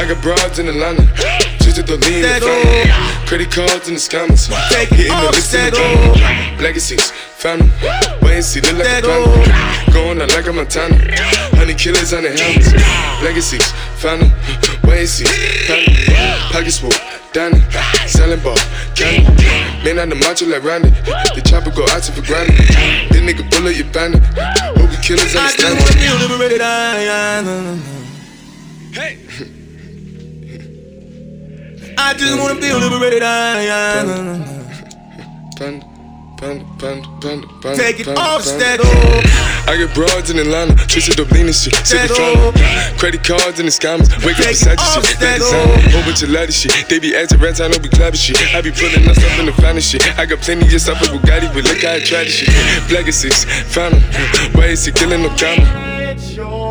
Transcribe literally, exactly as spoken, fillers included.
I got broads in Atlanta, just to the lean and family. Credit cards in the scammers, hitting the licks in the drum. Legacies, found them, wait and see, look like a panda. Going out like a Montana, honey killers on the helmets. Legacies, found them, wait and see, found them. Pockets full, Danny, selling ball, candy. Man on the macho like Randy, the chopper go out to for granted. This nigga bullet, you bandit. Hope the killers understand it. I just wanna feel liberated, I, hey. I just wanna feel liberated, I, Panda, panda, panda, panda, panda. take it off, stack. I get broads in Atlanta, twisted up lean and shit, sippin' Fanta. Credit cards in the scammers, wake up beside your shit, they design whole bunch of ladder shit. They be acting rats, I don't be clapping shit. I be pulling us up in the finest shit. I got plenty of stuff with Bugatti, but look how I try this shit. Black is six, found him, why is he killing no comma?